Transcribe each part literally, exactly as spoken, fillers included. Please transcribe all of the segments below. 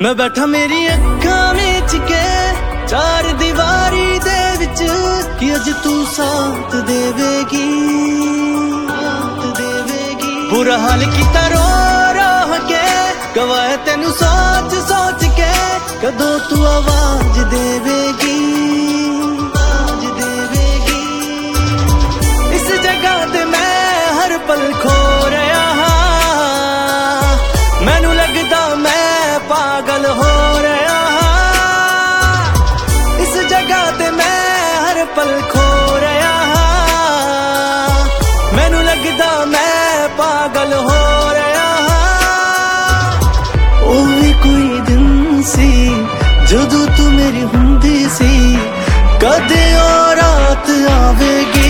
मैं बैठा मेरी अखा मीच के चार दीवारी दे विच कि अज तू साथ देवेगी, साथ देवेगी। बुरा हाल किता रो रो के गवाए तेनू सोच सोच के कदों तू आवाज देवेगी, आवाज देवेगी। इस जगह ते मैं हर पल खो रहा हाँ, मैनू लगदा मैं पागल हो रहा हाँ। इस जगह ते मैं हर पल खो रहा हाँ, मैनू लगदा मैं पागल हो रहा हाँ। ओ भी कोई दिन सी जदों तू मेरी हुंदी सी, कदे और रात आवेगी।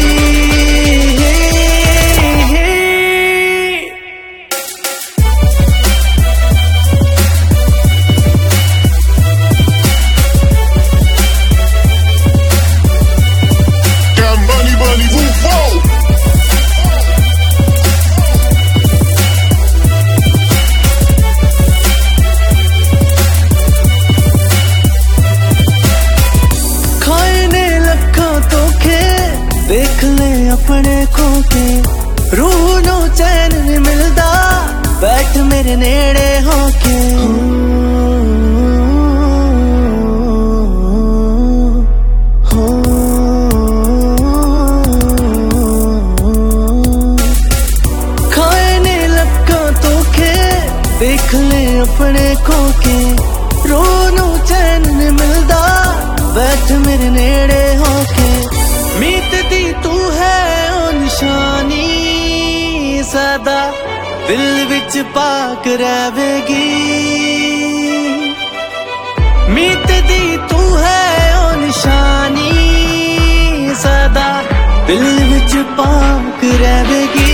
देख ले अपने खो के रूह नू चैन नहीं मिलदा, बैठ मेरे नेड़े होके। हो खाए ने लक्का धोखे, देख ले अपने खो के रूह नू चैन नहीं मिलदा, बैठ मेरे नेड़े होके। मीत दी तू है ओ निशानी सदा दिल विच पाक रहेगी। मीत दी तू है ओ निशानी सदा दिल विच पाक रहेगी।